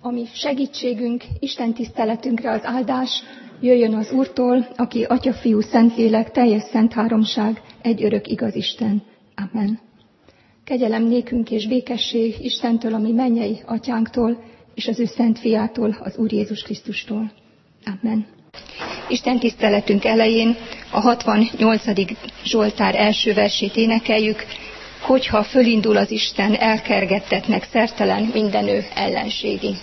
Ami segítségünk, Isten tiszteletünkre az áldás jöjjön az Úrtól, aki Atya, Fiú, Szentlélek, teljes szent háromság, egy örök igaz Isten. Amen. Kegyelem nékünk és békesség Istentől, ami mennyei Atyánktól, és az ő Szent Fiától, az Úr Jézus Krisztustól. Amen. Isten tiszteletünk elején a 68. Zsoltár első versét énekeljük, hogyha fölindul az Isten, elkergettetnek szertelen mindenő ellenségi.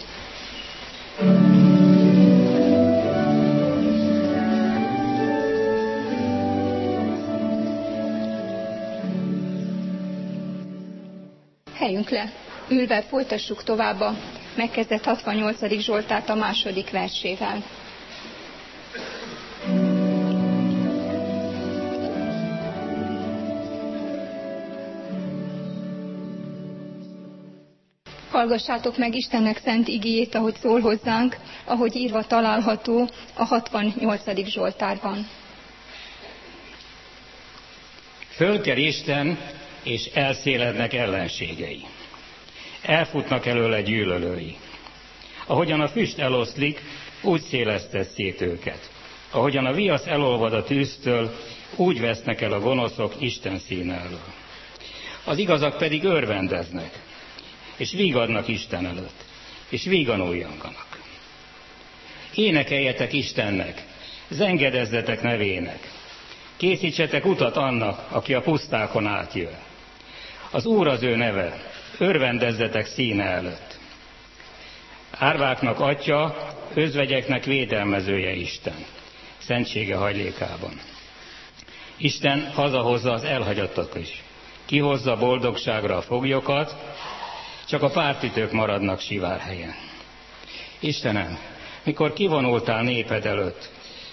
Helyünk le, ülve folytassuk tovább a megkezdett 68. Zsoltárt a második versével. Hallgassátok meg Istennek szent igéjét, ahogy szól hozzánk, ahogy írva található a 68. Zsoltárban. Fölkel Isten, és elszélednek ellenségei. Elfutnak előle gyűlölői. Ahogyan a füst eloszlik, úgy szélesztett szét őket. Ahogyan a viasz elolvad a tűztől, úgy vesznek el a gonoszok Isten színe elől. Az igazak pedig örvendeznek, és vígadnak Isten előtt, és vígan ujjanganak. Énekeljetek Istennek, zengedezzetek nevének, készítsetek utat annak, aki a pusztákon átjön. Az Úr az ő neve, örvendezzetek színe előtt. Árváknak Atya, özvegyeknek védelmezője Isten, szentsége hajlékában. Isten hazahozza az elhagyottak is, kihozza boldogságra a foglyokat, csak a pártütők maradnak sivárhelyen. Istenem, mikor kivonultál néped előtt,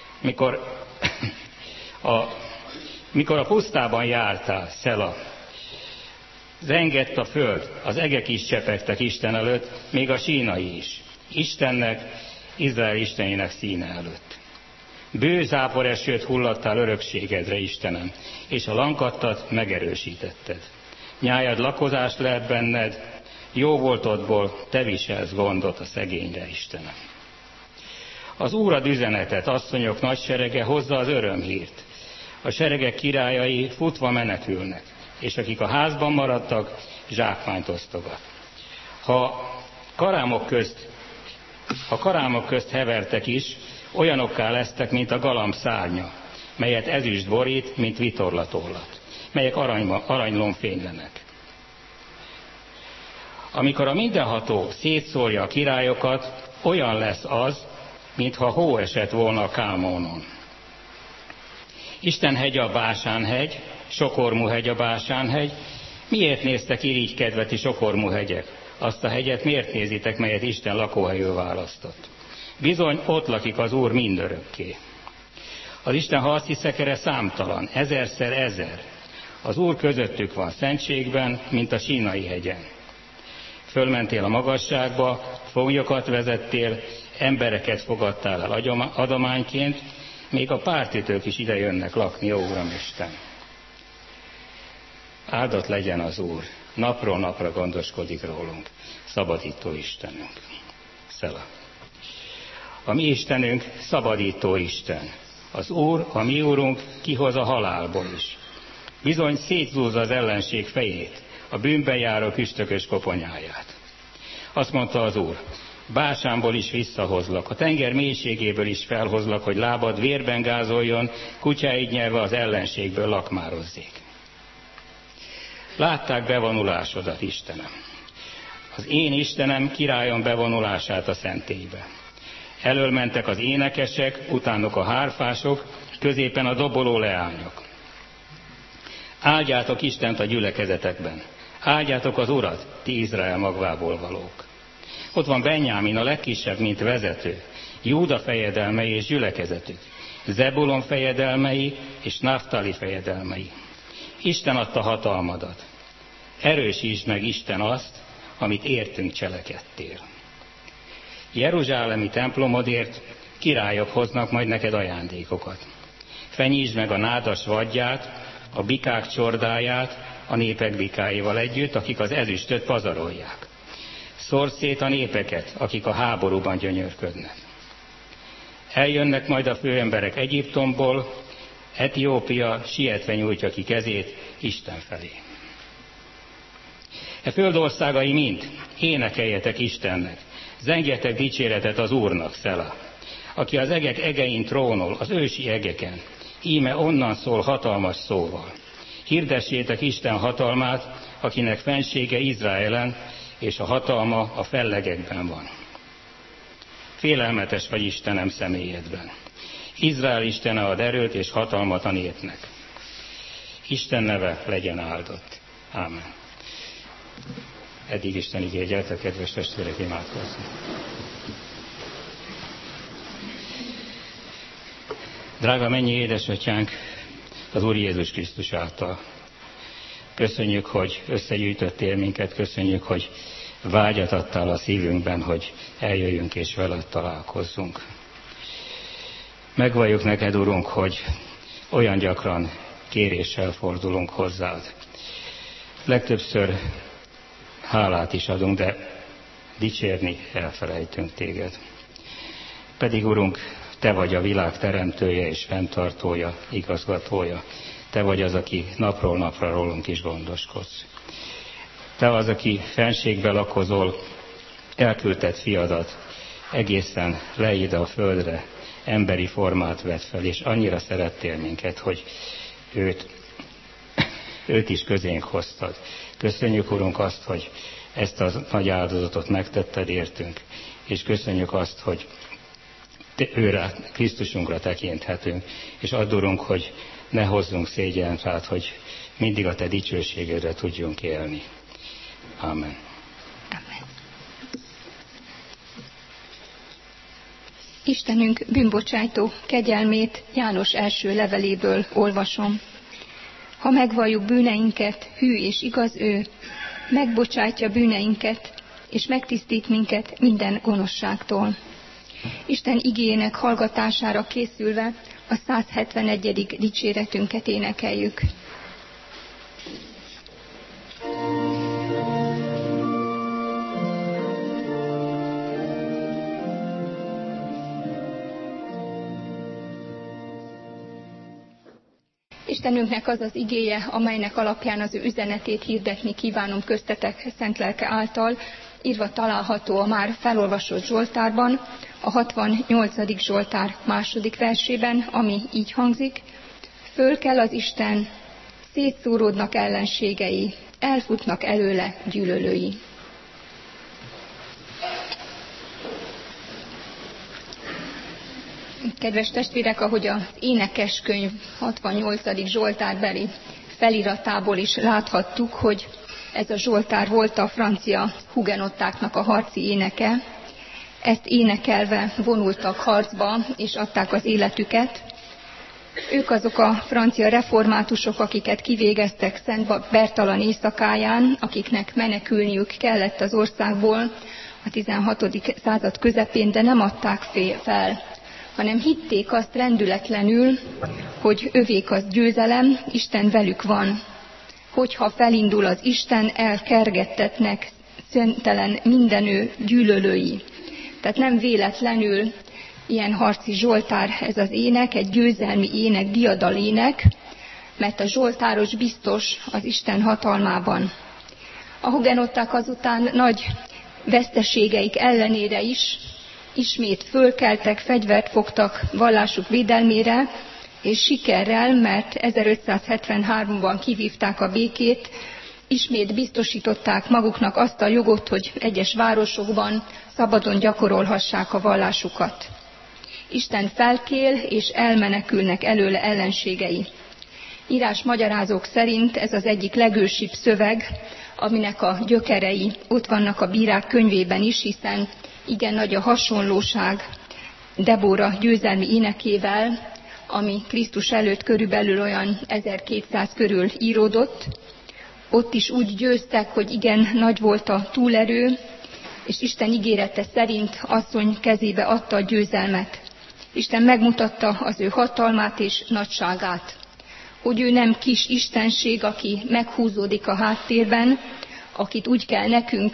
mikor a pusztában jártál, Szela, zengett a föld, az egek is csepegtek Isten előtt, még a sínai is. Istennek, Izrael Istenének színe előtt. Bő záporesőt hullattál örökségedre, Istenem, és a lankadtat megerősítetted. Nyájad lakozást lehet benned, jó voltodból te viselsz gondot a szegényre, Istenem. Az Úr ad üzenetet, asszonyok nagy serege hozza az örömhírt. A seregek királyai futva menekülnek, és akik a házban maradtak, zsákmányt osztogat. Ha karámok közt hevertek is, olyanokká lesztek, mint a galamb szárnya, melyet ezüst borít, mint vitorlatollat, melyek aranylón fénylenek. Amikor a mindenható szétszórja a királyokat, olyan lesz az, mintha hó esett volna a Kálmónon. Isten hegy a Básánhegy, sokormú hegy a Básánhegy. Miért néztek irigykedve ti sokormú hegyek? Azt a hegyet miért nézitek, melyet Isten lakóhelyül választott? Bizony, ott lakik az Úr mindörökké. Az Isten harci szekere számtalan, ezerszer ezer. Az Úr közöttük van szentségben, mint a Sínai hegyen. Fölmentél a magasságba, foglyokat vezettél, embereket fogadtál el adományként, még a pártütők is ide jönnek lakni, ó Uramisten. Áldott legyen az Úr, napról napra gondoskodik rólunk, szabadító Istenünk. Szela. A mi Istenünk szabadító Isten. Az Úr, a mi Úrunk kihoz a halálból is. Bizony szétzúzza az ellenség fejét, a bűnben járó üstökös koponyáját. Azt mondta az Úr, Básánból is visszahozlak, a tenger mélységéből is felhozlak, hogy lábad vérben gázoljon, kutyáid nyelve az ellenségből lakmározzék. Látták bevonulásodat, Istenem. Az én Istenem királyom bevonulását a szentélybe. Elől mentek az énekesek, utánuk a hárfások, középen a doboló leányok. Áldjátok Istent a gyülekezetekben. Áldjátok az Urat, ti Izrael magvából valók. Ott van Benjámin, a legkisebb, mint vezető, Júda fejedelmei és gyülekezetük, Zebulon fejedelmei és Naftali fejedelmei. Isten adta hatalmadat. Erősítsd meg, Isten, azt, amit értünk cselekedtél. Jeruzsálemi templomodért királyok hoznak majd neked ajándékokat. Fenyítsd meg a nádas vadját, a bikák csordáját, a népek bikáival együtt, akik az ezüstöt pazarolják. Szórd szét a népeket, akik a háborúban gyönyörködnek. Eljönnek majd a főemberek Egyiptomból, Etiópia sietve nyújtja ki kezét Isten felé. E föld országai mind, énekeljetek Istennek, zengjetek dicséretet az Úrnak, Szela, aki az egek egein trónol, az ősi egeken, íme onnan szól hatalmas szóval. Hirdessétek Isten hatalmát, akinek fensége Izraelen, és a hatalma a fellegekben van. Félelmetes vagy Istenem személyedben. Izrael Istene ad erőt és hatalmat a népnek. Isten neve legyen áldott. Ámen. Eddig Isten igéje, gyertek, kedves testvérek, imádkozni. Drága mennyi édesatyánk, az Úr Jézus Krisztus által. Köszönjük, hogy összegyűjtöttél minket, köszönjük, hogy vágyat adtál a szívünkben, hogy eljöjjünk és veled találkozzunk. Megvalljuk neked, Urunk, hogy olyan gyakran kéréssel fordulunk hozzád. Legtöbbször hálát is adunk, de dicsérni elfelejtünk téged. Pedig, Urunk, te vagy a világ teremtője és fenntartója, igazgatója. Te vagy az, aki napról napra rólunk is gondoskodsz. Te az, aki fenségbe lakozol, elküldted fiadat, egészen le ide a földre, emberi formát vett fel, és annyira szerettél minket, hogy őt is közénk hoztad. Köszönjük, Urunk, azt, hogy ezt a nagy áldozatot megtetted értünk, és köszönjük azt, hogy őre, Krisztusunkra tekinthetünk, és add, Urunk, hogy ne hozzunk szégyent rád, hogy mindig a te dicsőségedre tudjunk élni. Amen. Amen. Istenünk bűnbocsájtó kegyelmét János első leveléből olvasom. Ha megvalljuk bűneinket, hű és igaz ő, megbocsátja bűneinket, és megtisztít minket minden gonoszságtól. Isten igéjének hallgatására készülve a 171. dicséretünket énekeljük. Istenünknek az az igéje, amelynek alapján az ő üzenetét hirdetni kívánom köztetek szent lelke által, írva található a már felolvasott Zsoltárban, a 68. Zsoltár 2. versében, ami így hangzik: föl kell az Isten, szétszóródnak ellenségei, elfutnak előle gyűlölői. Kedves testvérek, ahogy az énekeskönyv 68. Zsoltárbeli feliratából is láthattuk, hogy ez a Zsoltár volt a francia hugenottáknak a harci éneke. Ezt énekelve vonultak harcba, és adták az életüket. Ők azok a francia reformátusok, akiket kivégeztek Szent Bertalan éjszakáján, akiknek menekülniük kellett az országból a 16. század közepén, de nem adták fel, hanem hitték azt rendületlenül, hogy övék az győzelem, Isten velük van. Hogyha felindul az Isten, elkergettetnek szentelen mindenő gyűlölői. Tehát nem véletlenül ilyen harci zsoltár ez az ének, egy győzelmi ének, diadalének, mert a zsoltáros biztos az Isten hatalmában. A hugenották azután nagy veszteségeik ellenére is ismét fölkeltek, fegyvert fogtak vallásuk védelmére, és sikerrel, mert 1573-ban kivívták a békét, ismét biztosították maguknak azt a jogot, hogy egyes városokban szabadon gyakorolhassák a vallásukat. Isten felkél, és elmenekülnek előle ellenségei. Írás magyarázók szerint ez az egyik legősibb szöveg, aminek a gyökerei ott vannak a Bírák könyvében is, hiszen igen nagy a hasonlóság Debóra győzelmi énekével, ami Krisztus előtt körülbelül olyan 1200 körül íródott. Ott is úgy győztek, hogy igen nagy volt a túlerő, és Isten ígérete szerint asszony kezébe adta a győzelmet. Isten megmutatta az ő hatalmát és nagyságát, hogy ő nem kis istenség, aki meghúzódik a háttérben, akit úgy kell nekünk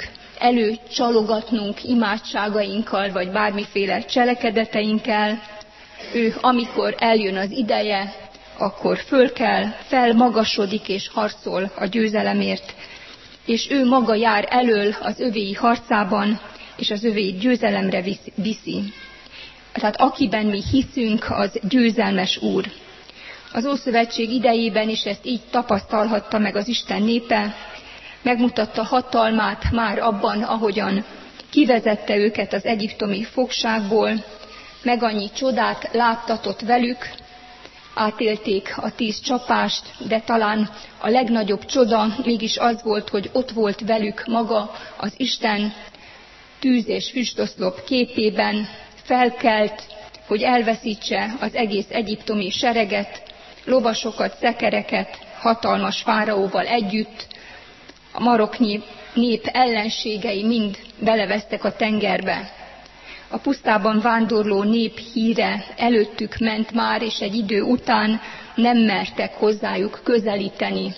előcsalogatnunk imádságainkkal, vagy bármiféle cselekedeteinkkel. Ő, amikor eljön az ideje, akkor felmagasodik és harcol a győzelemért, és ő maga jár elől az övéi harcában, és az övéi győzelemre viszi. Tehát akiben mi hiszünk, az győzelmes Úr. Az Ószövetség idejében is ezt így tapasztalhatta meg az Isten népe, megmutatta hatalmát már abban, ahogyan kivezette őket az egyiptomi fogságból, meg annyi csodát láttatott velük, átélték a 10 csapást, de talán a legnagyobb csoda mégis az volt, hogy ott volt velük maga az Isten tűz és füstoszlop képében, felkelt, hogy elveszítse az egész egyiptomi sereget, lovasokat, szekereket, hatalmas fáraóval együtt. A maroknyi nép ellenségei mind belevesztek a tengerbe. A pusztában vándorló nép híre előttük ment már, és egy idő után nem mertek hozzájuk közelíteni.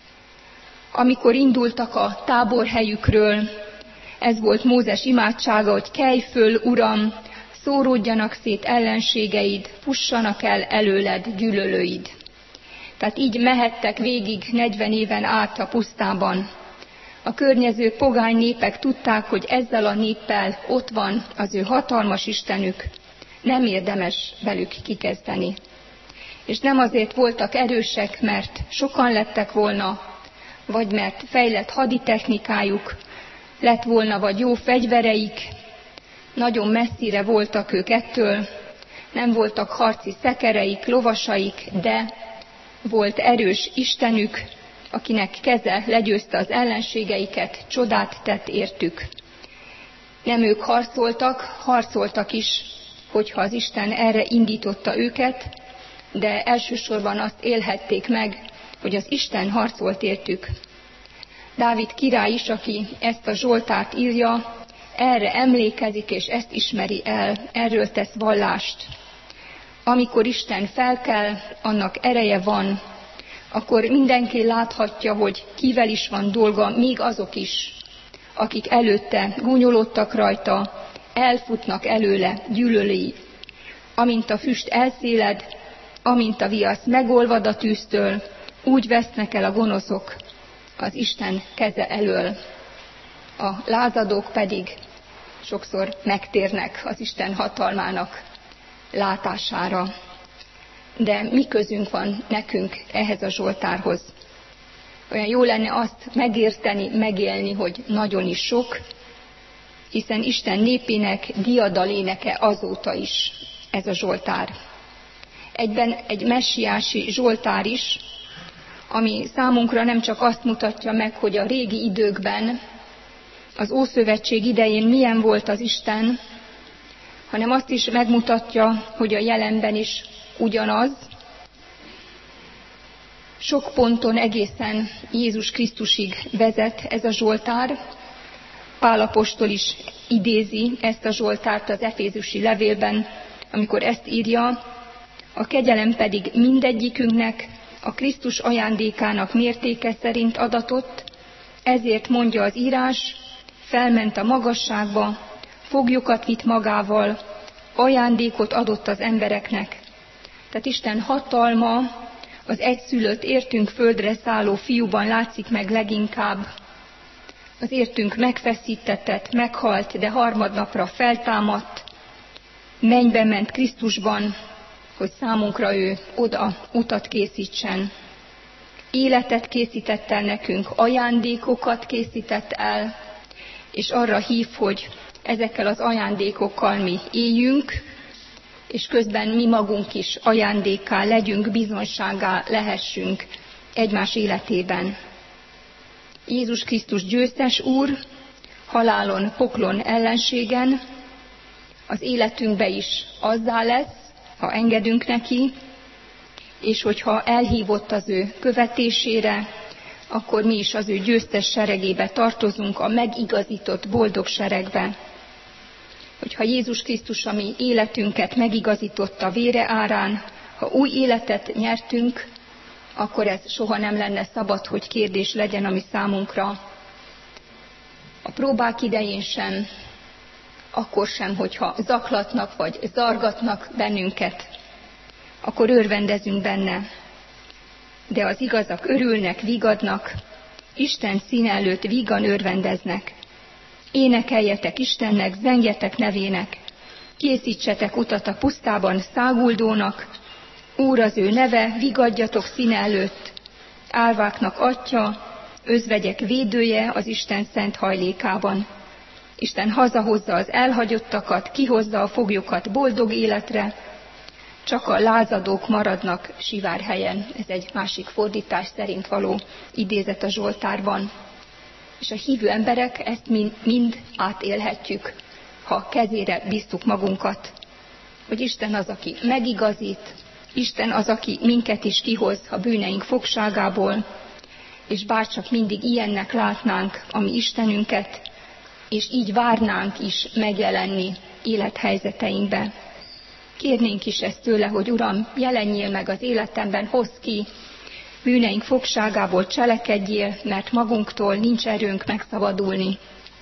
Amikor indultak a táborhelyükről, ez volt Mózes imádsága, hogy kelj föl, Uram, szóródjanak szét ellenségeid, fussanak el előled gyűlölőid. Tehát így mehettek végig 40 éven át a pusztában. A környező pogány népek tudták, hogy ezzel a néppel ott van az ő hatalmas Istenük, nem érdemes velük kikezdeni. És nem azért voltak erősek, mert sokan lettek volna, vagy mert fejlett haditechnikájuk lett volna, vagy jó fegyvereik, nagyon messzire voltak ők ettől, nem voltak harci szekereik, lovasaik, de volt erős Istenük, akinek keze legyőzte az ellenségeiket, csodát tett értük. Nem ők harcoltak is, hogyha az Isten erre indította őket, de elsősorban azt élhették meg, hogy az Isten harcolt értük. Dávid király is, aki ezt a Zsoltárt írja, erre emlékezik, és ezt ismeri el, erről tesz vallást. Amikor Isten felkel, annak ereje van, akkor mindenki láthatja, hogy kivel is van dolga, még azok is, akik előtte gúnyolódtak rajta, elfutnak előle gyűlölői. Amint a füst elszéled, amint a viasz megolvad a tűztől, úgy vesznek el a gonoszok az Isten keze elől. A lázadók pedig sokszor megtérnek az Isten hatalmának látására. De mi közünk van nekünk ehhez a Zsoltárhoz? Olyan jó lenne azt megérteni, megélni, hogy nagyon is sok, hiszen Isten népének diadaléneke azóta is ez a Zsoltár. Egyben egy messiási Zsoltár is, ami számunkra nem csak azt mutatja meg, hogy a régi időkben, az Ószövetség idején milyen volt az Isten, hanem azt is megmutatja, hogy a jelenben is ugyanaz. Sok ponton egészen Jézus Krisztusig vezet ez a Zsoltár. Pál apostol is idézi ezt a Zsoltárt az Efézusi levélben, amikor ezt írja, a kegyelem pedig mindegyikünknek a Krisztus ajándékának mértéke szerint adatott, ezért mondja az írás, felment a magasságba, foglyokat vitt magával, ajándékot adott az embereknek. Tehát Isten hatalma az egyszülött értünk földre szálló fiúban látszik meg leginkább. Az értünk megfeszítetett, meghalt, de harmadnapra feltámadt, mennybe ment Krisztusban, hogy számunkra ő oda utat készítsen. Életet készített el nekünk, ajándékokat készített el, és arra hív, hogy ezekkel az ajándékokkal mi éljünk, és közben mi magunk is ajándékká legyünk, bizonsággá lehessünk egymás életében. Jézus Krisztus győztes Úr, halálon, poklon ellenségen, az életünkbe is azzá lesz, ha engedünk neki, és hogyha elhívott az ő követésére, akkor mi is az ő győztes seregébe tartozunk, a megigazított boldog seregbe. Hogyha Jézus Krisztus a mi életünket megigazította vére árán, ha új életet nyertünk, akkor ez soha nem lenne szabad, hogy kérdés legyen a mi számunkra. A próbák idején sem, akkor sem, hogyha zaklatnak vagy zargatnak bennünket, akkor örvendezünk benne. De az igazak örülnek, vigadnak, Isten színe előtt vígan örvendeznek. Énekeljetek Istennek, zengjetek nevének, készítsetek utat a pusztában száguldónak, Úr az ő neve, vigadjatok színe előtt, árváknak atya, özvegyek védője az Isten szent hajlékában. Isten hazahozza az elhagyottakat, kihozza a foglyokat boldog életre, csak a lázadók maradnak sivárhelyen. Ez egy másik fordítás szerint való idézet a Zsoltárban. És a hívő emberek ezt mind átélhetjük, ha kezére bíztuk magunkat, hogy Isten az, aki megigazít, Isten az, aki minket is kihoz a bűneink fogságából, és bárcsak mindig ilyennek látnánk a mi Istenünket, és így várnánk is megjelenni élethelyzeteinkbe. Kérnénk is ezt tőle, hogy Uram, jelenjél meg az életemben, hozz ki, bűneink fogságából cselekedjél, mert magunktól nincs erőnk megszabadulni.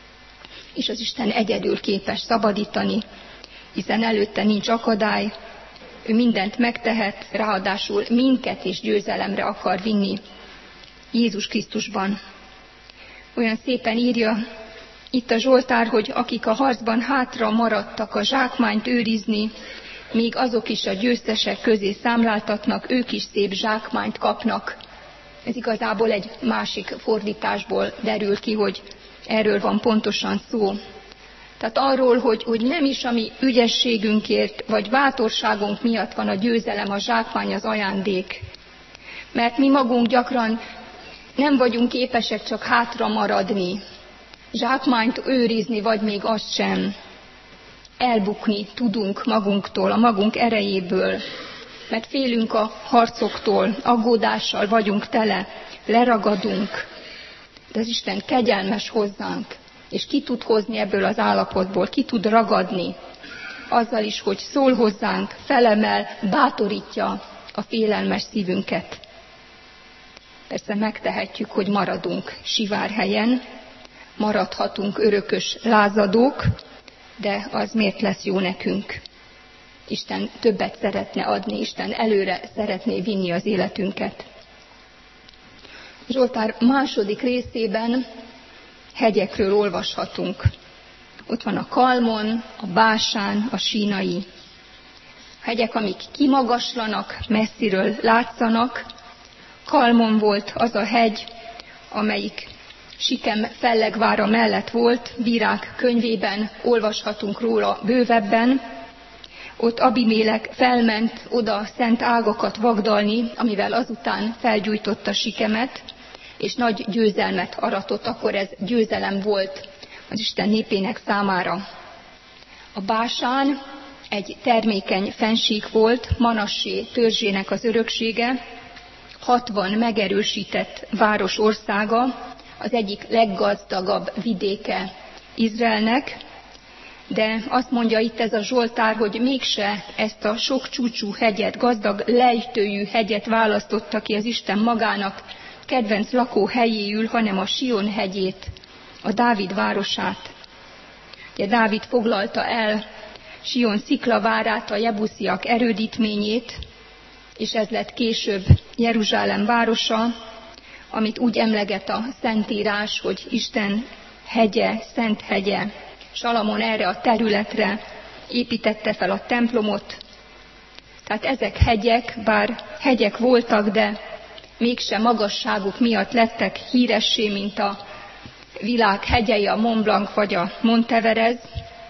És az Isten egyedül képes szabadítani, hiszen előtte nincs akadály, ő mindent megtehet, ráadásul minket is győzelemre akar vinni Jézus Krisztusban. Olyan szépen írja itt a Zsoltár, hogy akik a harcban hátra maradtak a zsákmányt őrizni, még azok is a győztesek közé számláltatnak, ők is szép zsákmányt kapnak. Ez igazából egy másik fordításból derül ki, hogy erről van pontosan szó. Tehát arról, hogy nem is a mi ügyességünkért, vagy bátorságunk miatt van a győzelem, a zsákmány, az ajándék. Mert mi magunk gyakran nem vagyunk képesek csak hátra maradni, zsákmányt őrizni, vagy még azt sem. Elbukni tudunk magunktól, a magunk erejéből, mert félünk a harcoktól, aggódással vagyunk tele, leragadunk. De az Isten kegyelmes hozzánk, és ki tud hozni ebből az állapotból, ki tud ragadni, azzal is, hogy szól hozzánk, felemel, bátorítja a félelmes szívünket. Persze megtehetjük, hogy maradunk sivárhelyen, maradhatunk örökös lázadók, de az miért lesz jó nekünk? Isten többet szeretne adni, Isten előre szeretné vinni az életünket. Zsoltár második részében hegyekről olvashatunk. Ott van a Kalmon, a Básán, a Sínai. Hegyek, amik kimagaslanak, messziről látszanak. Kalmon volt az a hegy, amelyik Sikem fellegvára mellett volt, Bírák könyvében olvashatunk róla bővebben. Ott Abimélek felment oda szent ágakat vagdalni, amivel azután felgyújtotta Sikemet, és nagy győzelmet aratott, akkor ez győzelem volt az Isten népének számára. A Básán egy termékeny fennsík volt, Manassé törzsének az öröksége, 60 megerősített város országa, az egyik leggazdagabb vidéke Izraelnek, de azt mondja itt ez a Zsoltár, hogy mégse ezt a sok csúcsú hegyet, gazdag lejtőjű hegyet választotta ki az Isten magának kedvenc lakóhelyéül, hanem a Sion hegyét, a Dávid városát. Ugye Dávid foglalta el Sion sziklavárát, a jebusziak erődítményét, és ez lett később Jeruzsálem városa, amit úgy emleget a Szentírás, hogy Isten hegye, szent hegye. Salamon erre a területre építette fel a templomot. Tehát ezek hegyek, bár hegyek voltak, de mégsem magasságuk miatt lettek híressé, mint a világ hegyei, a Mont Blanc vagy a Monteverest,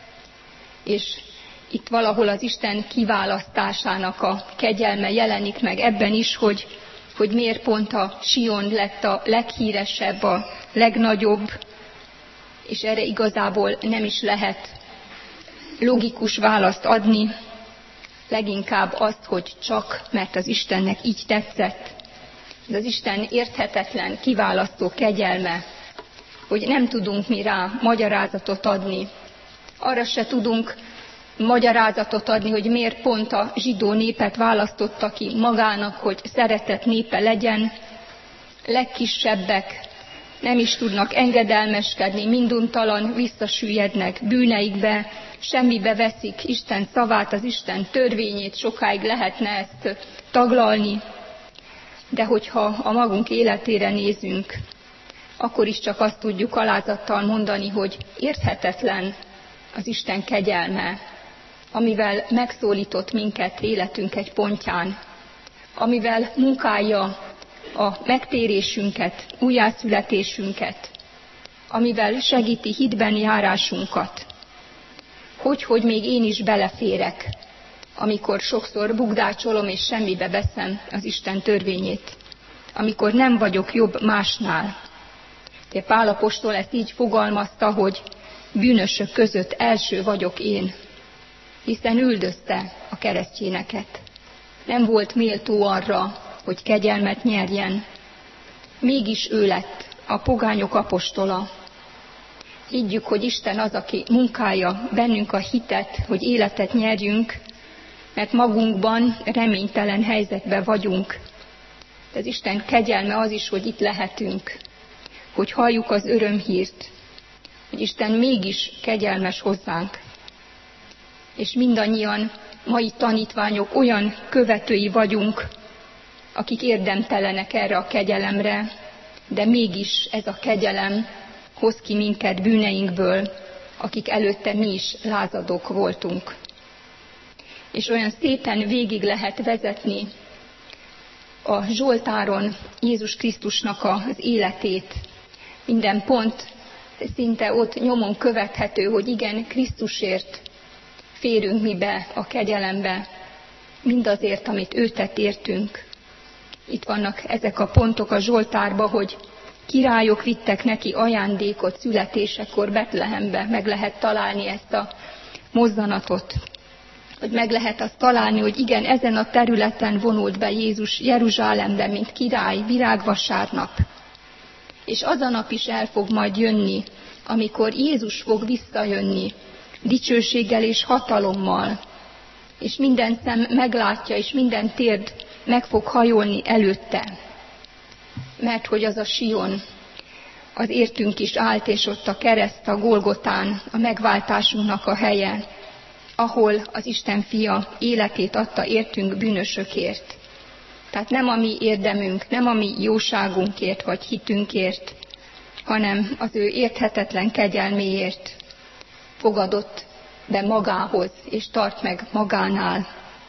és itt valahol az Isten kiválasztásának a kegyelme jelenik meg ebben is, hogy miért pont a Sion lett a leghíresebb, a legnagyobb, és erre igazából nem is lehet logikus választ adni, leginkább azt, hogy csak mert az Istennek így tetszett. Ez az Isten érthetetlen, kiválasztó kegyelme, hogy nem tudunk mi rá magyarázatot adni. Arra se tudunk magyarázatot adni, hogy miért pont a zsidó népet választotta ki magának, hogy szeretett népe legyen, legkisebbek, nem is tudnak engedelmeskedni, minduntalan visszasüllyednek bűneikbe, semmibe veszik Isten szavát, az Isten törvényét, sokáig lehetne ezt taglalni. De hogyha a magunk életére nézünk, akkor is csak azt tudjuk alázattal mondani, hogy érthetetlen az Isten kegyelme, amivel megszólított minket életünk egy pontján, amivel munkálja a megtérésünket, újjászületésünket, amivel segíti hitben járásunkat. Hogy még én is beleférek, amikor sokszor bugdácsolom és semmibe veszem az Isten törvényét, amikor nem vagyok jobb másnál. De Pál apostol ezt így fogalmazta, hogy bűnösök között első vagyok én, hiszen üldözte a keresztényeket. Nem volt méltó arra, hogy kegyelmet nyerjen. Mégis ő lett a pogányok apostola. Higgyük, hogy Isten az, aki munkálja bennünk a hitet, hogy életet nyerjünk, mert magunkban reménytelen helyzetben vagyunk. De az Isten kegyelme az is, hogy itt lehetünk, hogy halljuk az örömhírt, hogy Isten mégis kegyelmes hozzánk. És mindannyian mai tanítványok olyan követői vagyunk, akik érdemtelenek erre a kegyelemre, de mégis ez a kegyelem hoz ki minket bűneinkből, akik előtte mi is lázadók voltunk. És olyan szépen végig lehet vezetni a Zsoltáron Jézus Krisztusnak az életét. Minden pont szinte ott nyomon követhető, hogy igen, Krisztusért férünk mi be a kegyelembe, mindazért, amit ő tett értünk. Itt vannak ezek a pontok a Zsoltárba, hogy királyok vittek neki ajándékot születésekor Betlehembe, meg lehet találni ezt a mozzanatot, hogy meg lehet azt találni, hogy igen, ezen a területen vonult be Jézus Jeruzsálembe, mint király, virágvasárnap. És az a nap is el fog majd jönni, amikor Jézus fog visszajönni, dicsőséggel és hatalommal, és minden szem meglátja, és minden térd meg fog hajolni előtte. Mert hogy az a Sion, az értünk is állt, és ott a kereszt a Golgotán, a megváltásunknak a helye, ahol az Isten fia életét adta értünk bűnösökért. Tehát nem a mi érdemünk, nem a mi jóságunkért vagy hitünkért, hanem az ő érthetetlen kegyelméért fogadott be magához, és tart meg magánál.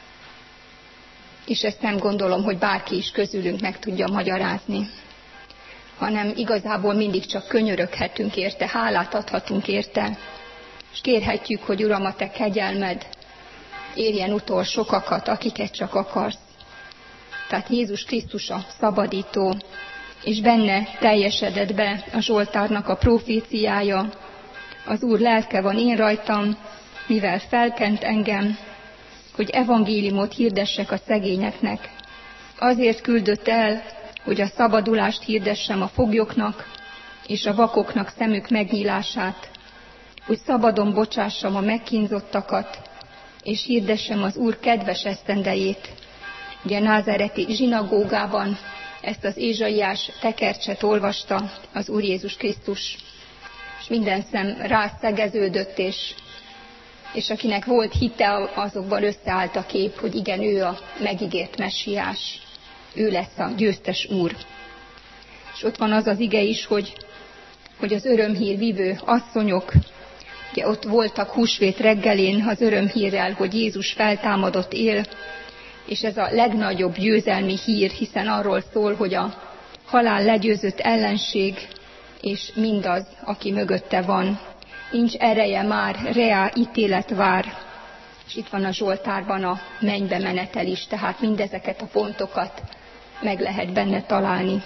És ezt nem gondolom, hogy bárki is közülünk meg tudja magyarázni, hanem igazából mindig csak könyöröghetünk érte, hálát adhatunk érte, és kérhetjük, hogy Uram, a te kegyelmed érjen utol sokakat, akiket csak akarsz. Tehát Jézus Krisztus a szabadító, és benne teljesedett be a Zsoltárnak a proféciája. Az Úr lelke van én rajtam, mivel felkent engem, hogy evangéliumot hirdessek a szegényeknek. Azért küldött el, hogy a szabadulást hirdessem a foglyoknak, és a vakoknak szemük megnyílását, hogy szabadon bocsássam a megkínzottakat, és hirdessem az Úr kedves esztendejét. Ugye názáreti zsinagógában ezt az Ézsaiás tekercset olvasta az Úr Jézus Krisztus, és minden szem rászegeződött, és akinek volt hite, azokban összeállt a kép, hogy igen, ő a megígért messiás, ő lesz a győztes Úr. És ott van az az ige is, hogy az örömhír vívő asszonyok, ugye ott voltak húsvét reggelén az örömhírrel, hogy Jézus feltámadott él, és ez a legnagyobb győzelmi hír, hiszen arról szól, hogy a halál legyőzött ellenség, és mindaz, aki mögötte van. Nincs ereje már, reá ítélet vár. És itt van a Zsoltárban a mennybe menetel is, tehát mindezeket a pontokat meg lehet benne találni.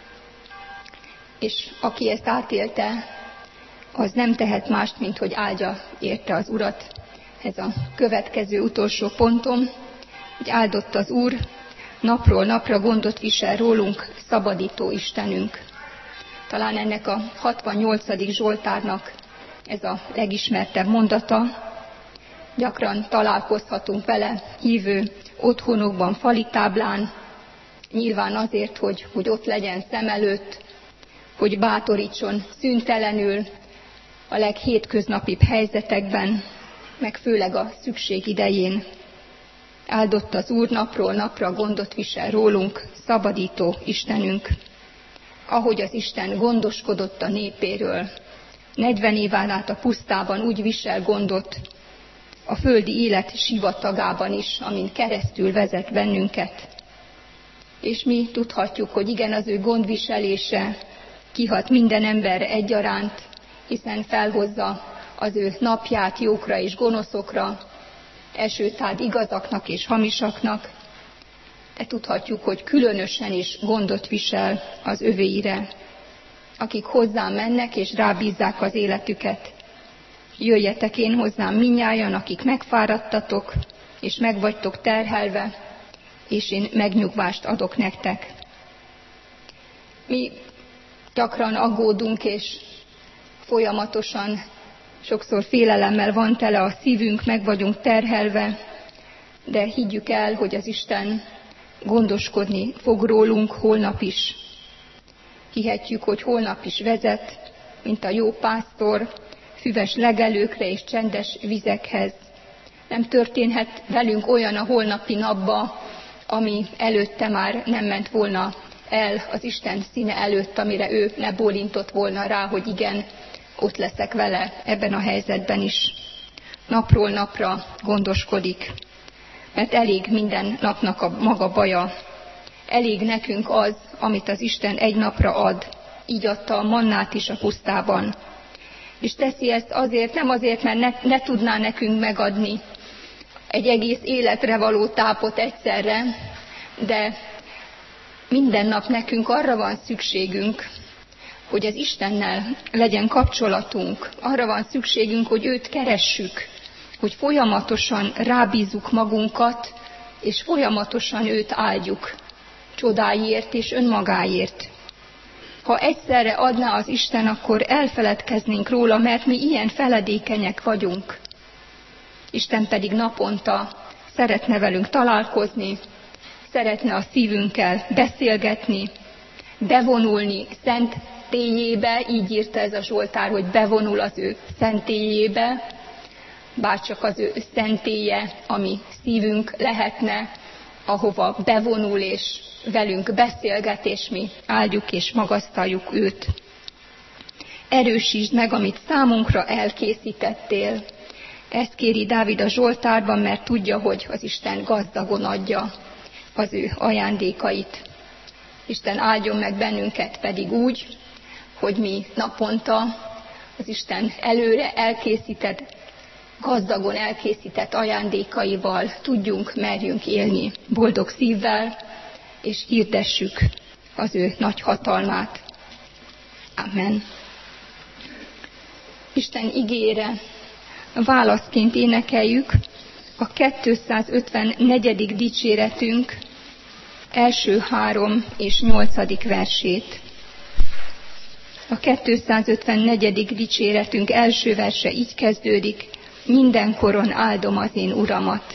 És aki ezt átélte, az nem tehet mást, mint hogy áldja érte az Urat. Ez a következő utolsó pontom, hogy áldott az Úr, napról napra gondot visel rólunk, szabadító Istenünk. Talán ennek a 68. Zsoltárnak ez a legismertebb mondata. Gyakran találkozhatunk vele hívő otthonokban, fali táblán, nyilván azért, hogy ott legyen szem előtt, hogy bátorítson szüntelenül a leghétköznapibb helyzetekben, meg főleg a szükség idején. Áldott az Úr, napról napra gondot visel rólunk, szabadító Istenünk. Ahogy az Isten gondoskodott a népéről, 40 éven át a pusztában úgy visel gondot, a földi élet sivatagában is, amin keresztül vezet bennünket. És mi tudhatjuk, hogy igen, az ő gondviselése kihat minden emberre egyaránt, hiszen felhozza az ő napját jókra és gonoszokra, esőt ad igazaknak és hamisaknak, de tudhatjuk, hogy különösen is gondot visel az övéire, akik hozzám mennek és rábízzák az életüket. Jöjjetek én hozzám mindnyájan, akik megfáradtatok, és megvagytok terhelve, és én megnyugvást adok nektek. Mi gyakran aggódunk, és folyamatosan, sokszor félelemmel van tele a szívünk, meg vagyunk terhelve, de higgyük el, hogy az Isten gondoskodni fog rólunk holnap is. Hihetjük, hogy holnap is vezet, mint a jó pásztor, füves legelőkre és csendes vizekhez. Nem történhet velünk olyan a holnapi napba, ami előtte már nem ment volna el az Isten színe előtt, amire ő ne bólintott volna rá, hogy igen, ott leszek vele ebben a helyzetben is. Napról napra gondoskodik, mert elég minden napnak a maga baja. Elég nekünk az, amit az Isten egy napra ad. Így adta a mannát is a pusztában. És teszi ezt azért, nem azért, mert ne tudná nekünk megadni egy egész életre való tápot egyszerre, de minden nap nekünk arra van szükségünk, hogy az Istennel legyen kapcsolatunk. Arra van szükségünk, hogy őt keressük, hogy folyamatosan rábízzuk magunkat, és folyamatosan őt áldjuk csodáiért és önmagáért. Ha egyszerre adná az Isten, akkor elfeledkeznénk róla, mert mi ilyen feledékenyek vagyunk. Isten pedig naponta szeretne velünk találkozni, szeretne a szívünkkel beszélgetni, bevonulni szentélyébe, így írta ez a Zsoltár, hogy bevonul az ő szentélyébe, bárcsak az ő szentélye, ami szívünk lehetne, ahova bevonul és velünk beszélget, és mi áldjuk és magasztaljuk őt. Erősítsd meg, amit számunkra elkészítettél. Ezt kéri Dávid a Zsoltárban, mert tudja, hogy az Isten gazdagon adja az ő ajándékait. Isten áldjon meg bennünket pedig úgy, hogy mi naponta az Isten előre elkészített, gazdagon elkészített ajándékaival tudjunk, merjünk élni boldog szívvel, és hirdessük az ő nagy hatalmát. Amen. Isten igére válaszként énekeljük a 254. dicséretünk első 3 és 8. versét. A 254. dicséretünk első verse így kezdődik: mindenkoron áldom az én Uramat.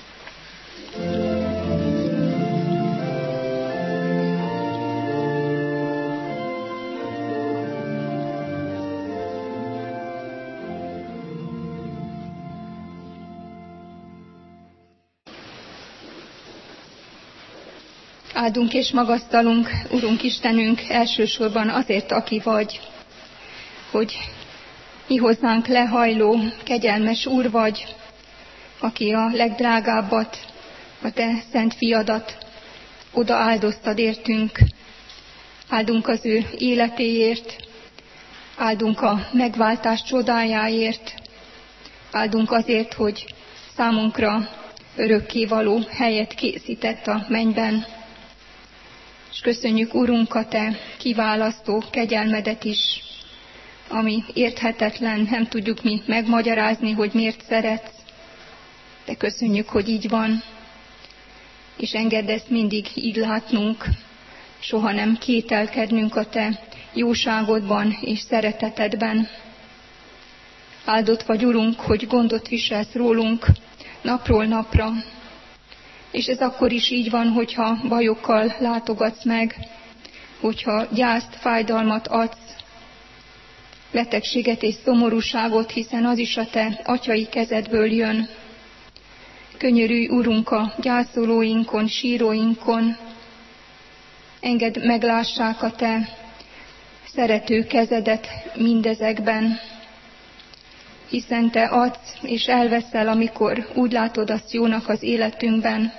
Áldunk és magasztalunk, Urunk Istenünk, elsősorban azért, aki vagy, hogy mi hozzánk lehajló, kegyelmes Úr vagy, aki a legdrágábbat, a Te szent fiadat oda áldoztad értünk. Áldunk az ő életéért, áldunk a megváltás csodájáért, áldunk azért, hogy számunkra örökkévaló helyet készített a mennyben. És köszönjük, Urunk, a Te kiválasztó kegyelmedet is, ami érthetetlen, nem tudjuk mi megmagyarázni, hogy miért szeretsz, de köszönjük, hogy így van, és engedd ezt mindig így látnunk, soha nem kételkednünk a Te jóságodban és szeretetedben. Áldott vagy, Urunk, hogy gondot viselsz rólunk napról napra, és ez akkor is így van, hogyha bajokkal látogatsz meg, hogyha gyászt, fájdalmat adsz, betegséget és szomorúságot, hiszen az is a te atyai kezedből jön. Könyörülj, Urunk, a gyászolóinkon, síróinkon, engedd meglássák a te szerető kezedet mindezekben, hiszen te adsz és elveszel, amikor úgy látod azt jónak az életünkben.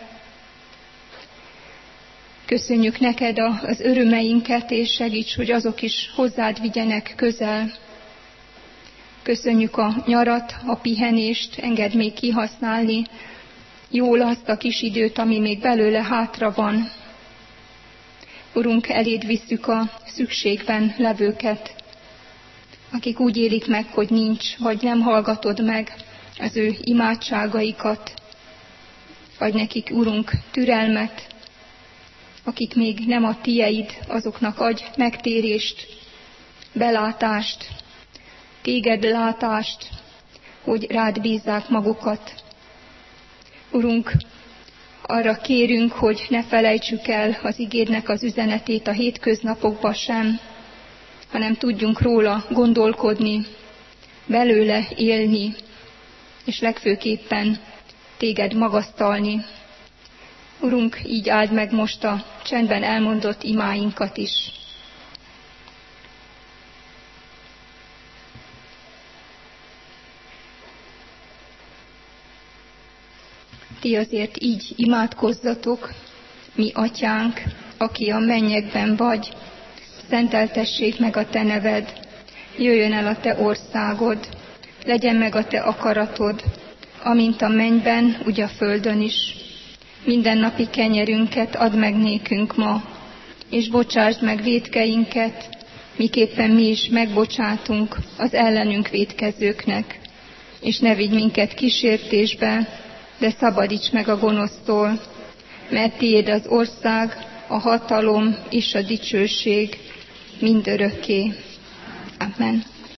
Köszönjük neked az örömeinket, és segíts, hogy azok is hozzád vigyenek közel. Köszönjük a nyarat, a pihenést, engedd még kihasználni jól azt a kis időt, ami még belőle hátra van. Urunk, eléd visszük a szükségben levőket, akik úgy élik meg, hogy nincs, vagy nem hallgatod meg az ő imádságaikat. Adj nekik, Urunk, türelmet, akik még nem a tieid, azoknak adj megtérést, belátást, téged látást, hogy rád bízzák magukat. Urunk, arra kérünk, hogy ne felejtsük el az igédnek az üzenetét a hétköznapokban sem, hanem tudjunk róla gondolkodni, belőle élni, és legfőképpen téged magasztalni. Urunk, így áld meg most a csendben elmondott imáinkat is. Ti azért így imádkozzatok, mi atyánk, aki a mennyekben vagy, szenteltessék meg a te neved, jöjjön el a te országod, legyen meg a te akaratod, amint a mennyben, úgy a földön is. Mindennapi kenyerünket add meg nékünk ma, és bocsásd meg vétkeinket, miképpen mi is megbocsátunk az ellenünk vétkezőknek. És ne vigy minket kísértésbe, de szabadíts meg a gonosztól, mert tiéd az ország, a hatalom és a dicsőség mindörökké. Amen.